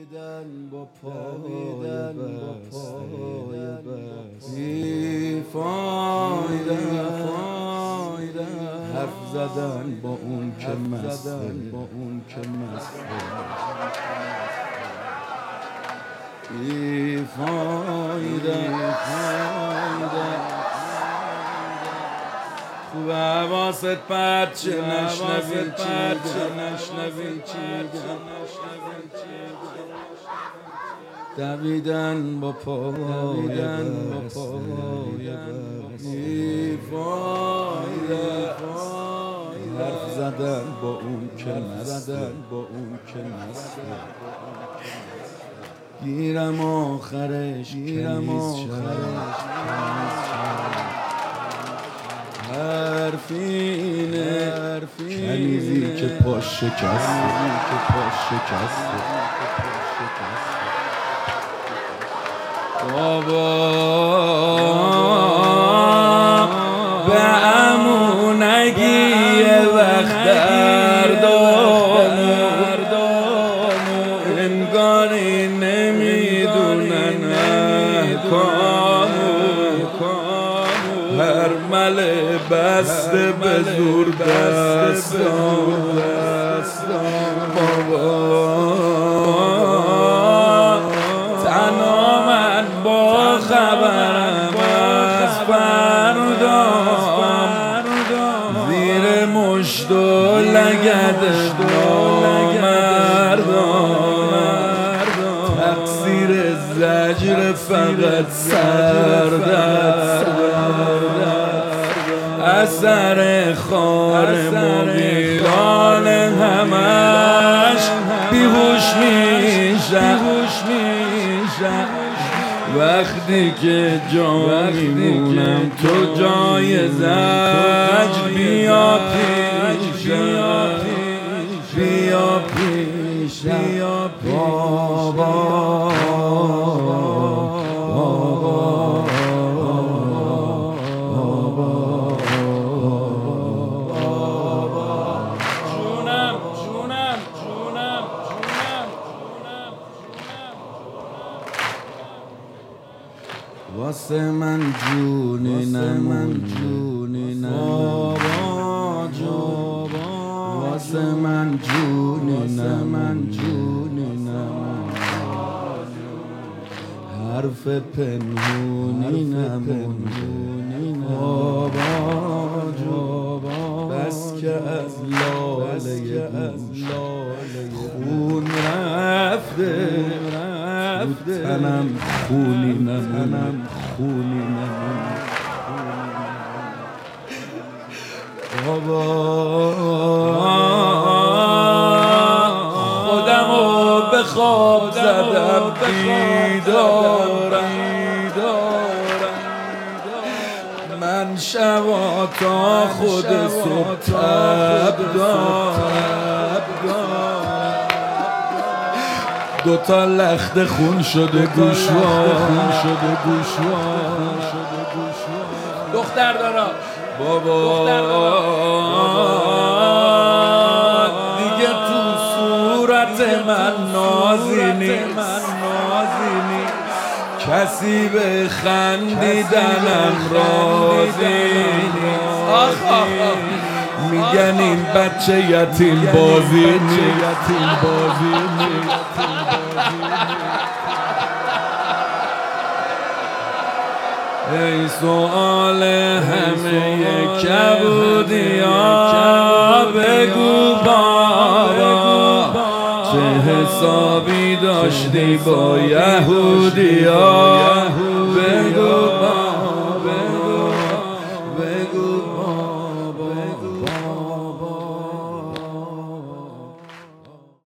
دویدن با پای بسته بی فایده حرف زدن با اون که مسته بی فایده خوب حواست پرد چه نشنوی چی دویدن با پای بی فایده حرف زدن با اون که مسته گیرم آخرش حرفینه کنیزی که پاش شکسته بابا به عمو نگی یه وقت دردامو انگاری نمیدونن هر مله بسته به زور دستان بابا تنها من با خبرم از فردام زیر مشت و لگد نامردان تقصیر زجر فقط سردرد اثر خار مغیران همش بیهوش میشن وقتی که جا میمونم تو جای زجر بیا پیش بابا واسه من جونی نمون بابا واسه من جونی نمون حرف پنهونی نمون بابا بس که از لاله خون رفته تنم خونی نمون بابا خودمو به خواب زدم بیدارم من شبا تا خود صبح تب دارم دوتا لخت خون شده گوشوار دختر دارا بابا دیگه تو صورت من نازینی کسی به خندیدنم راضی میگن این بچه یتیم بازی ای سؤال همه کبودی ها بگو بابا چه حسابی داشتی با یهودی ها بگو بابا